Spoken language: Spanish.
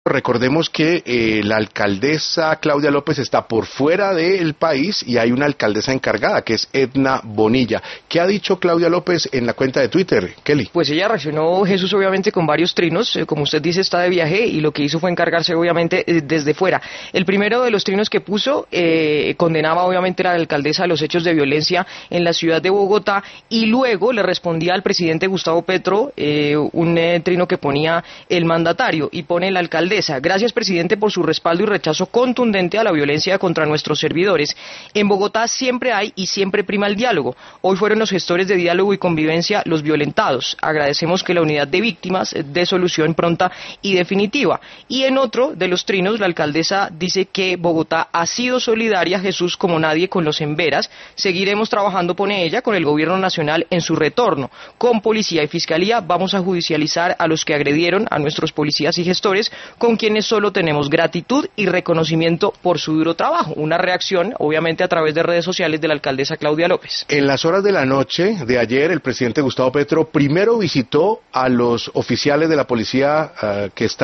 recordemos que la alcaldesa Claudia López está por fuera del país y hay una alcaldesa encargada, que es Edna Bonilla. ¿Qué ha dicho Claudia López en la cuenta de Twitter, Kelly? Pues ella reaccionó, Jesús, obviamente con varios trinos. Como usted dice, está de viaje y lo que hizo fue encargarse, obviamente, desde fuera. El primero de los trinos que puso condenaba, obviamente, a la alcaldesa de los hechos de violencia en la ciudad de Bogotá, y luego le respondía al presidente Gustavo Petro un trino que ponía el mandatario, y pone la alcaldesa: gracias, presidente, por su respaldo y rechazo contundente a la violencia contra nuestros servidores. En Bogotá siempre hay y siempre prima el diálogo. Hoy fueron los gestores de diálogo y convivencia los violentados. Agradecemos que la unidad de víctimas dé solución pronta y definitiva. Y en otro de los trinos, la alcaldesa dice que Bogotá ha sido solidaria, Jesús, como nadie con los Emberas. Seguiremos trabajando, pone ella, con el gobierno nacional en su retorno. Con policía y fiscalía vamos a judicializar a los que agredieron a nuestros policías y gestores, con quienes solo tenemos gratitud y reconocimiento por su duro trabajo. Una reacción, obviamente, a través de redes sociales de la alcaldesa Claudia López. En las horas de la noche de ayer, el presidente Gustavo Petro primero visitó a los oficiales de la policía que están